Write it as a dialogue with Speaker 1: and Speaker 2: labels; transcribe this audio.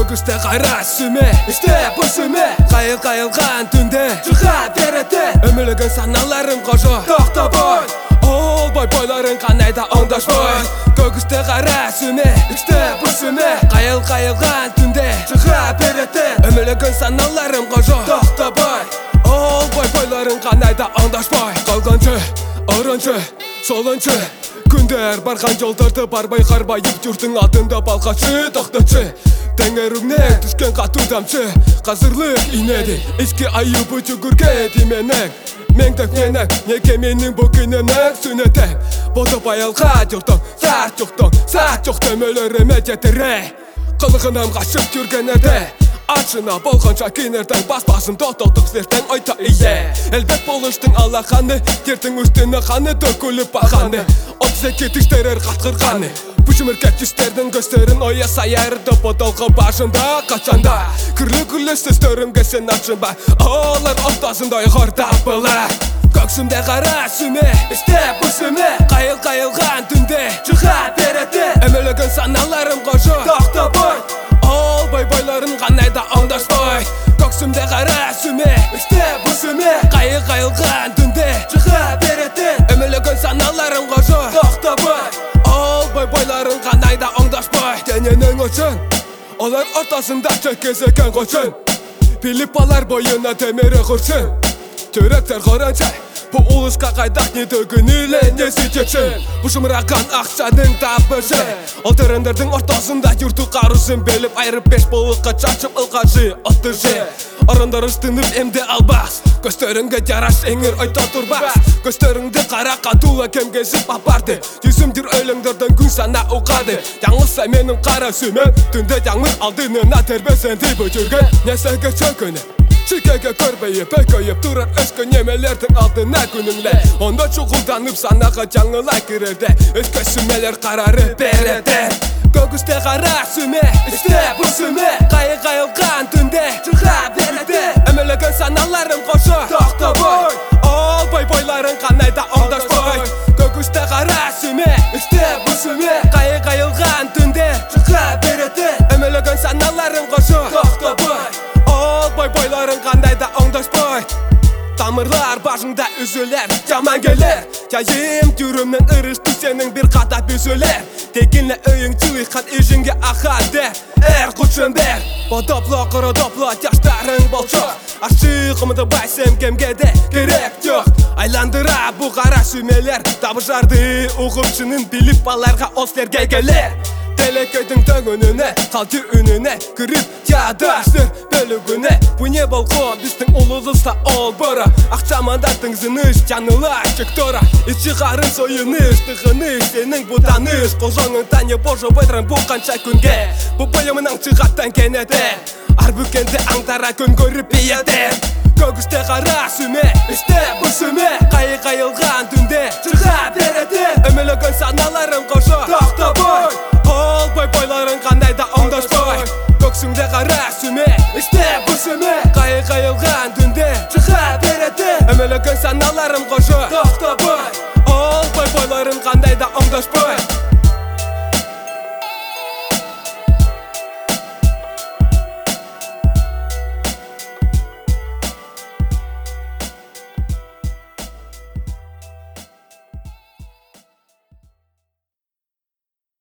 Speaker 1: Көгісте қайра сүме, іште бұл сүме. Қайыл-қайылған түнде шыға береді. Үмілігін саналарым қожу тоқтабой. Ол бой-бойларын қанайда оңдашбой. Көгісте қайра сүме, іште бұл сүме. Қайыл-қайылған түнде шыға береді. Үмілігін саналарым қожу тоқтабой. Ол бой-бойларын қанайда оңдашбой. Қалғанчы, оранчы, соланчы. Күндер барған жолдарды барбай қарбайып жүрдің атында балқашы тоқтатшы. Тәңіріңнен түскен қату дамшы. Қазырлық инеді ішке айыбы жүгірге деменің. Меңдік менің неге менің бүкінінің сүнетің. Боды байалға жүрдің, сәт жоқтың, сәт жоқтың өліріме жетірі. Қылығынан қашып жүрген әрді. Атшына болғанша кенердің бас-басын тоқтық сертің айта ие. Әлбет болыштың алақаны, тердің үстіні қаны дөкіліп бағаны. Отсы кетіштерер қатқырғаны. Бүшімір кәтчістердің көстерін оя сайарды бодалғы башында қачанда. Күрлі-күрлі сөздерім кесен атшынба, олар ортасында ұйғырда бұла. Көксімде қара сүме, іште бұл сүме. Қайыл-қайылған түнде шыға береді. Үмілігін саналарым қожу тоқтабой. Ол бой-бойларын қанайда оңдашбой. Көксімде қара сүме, іште бұл сүме. Қайыл-қайылған түнде шыға береді. Үмілігін саналарым қожу тоқтабой. Ол бой-бойларын қанайда оңдашбой. Дененің өчін, олар ортасында чекезекен қочын. Биліп балар бойына темері құрсын. Түректер қоранчай, бұл ұлысқа қайдақ не төгін үйлене сөйтекшін. Бұл жұмыраған ақшаның табышы. Ол түріндердің ортасында жүрті қарысын беліп айрып беш болыққа чачып ұлғашы отышы. Орындар үстініп әмде албас. Көстеріңге жараш әңір ойта тұрбас. Көстеріңді қара қатула кемгесіп апарды. Жүзімдер өліңдердің күн сана ұқады. Яңылса менің қара сүмем, түнде яңыр алдынына тербесенді бүжірген. Несеге чөкіні Шикеге көрбейіп, өкөйіп тұрар өскі немелердің алдына күніңле. Онда чуғылданып санаға жаңылай кіреді. Өскі сүмелер қарары береді. Көгісте қара сүме, іште бұл сүме. Қайыл-қайылған түнде шыға береді. Үмілігін саналарым қошу тоқтабой. Ол бой-бойларын қанайда оңдашбой. Көгісте қара сүме, іште бұл сүме. Қайыл-қайылған түнде шыға береді. Үмілігін саналарым қошу тоқтабой. Ол бой-бойларын қандайда оңдашбой. Тамырлар башыңда үзілер, жаман келер. Жайым түрімнің ұрышты сенің бір қата бүзілер. Текінлі өйің чуйқан ежінге ақады. Әр құтшын бер, бодопло қыры-допло тяштарың болчу. Ашықымды байсым кемгеде керек жоқ. Айландыра бұл қара сүмелер. Табышарды ұғыпшының біліп баларға ослерге келер. Телекөйдің төң үніне, қалты үніне кіріп тиядаштыр бөлігіне. Бұ не болғын біздің ұлылыста ол бұры. Ақшамандардың зыныш жаныла кектора. Ичі қарын сойыныш, тұғыныш, сенің бұданыш. Қолжаңын тәне божы бөйтрін бұл қанша күнге. Бұ бойымының шығаттан кенеді. Арбүкенде аңтара күн көріп бейеді. Көгісте қара сүме, іште бұл сүме. Қайыл-қайылған түнде шыға береді. Үмілігін саналарым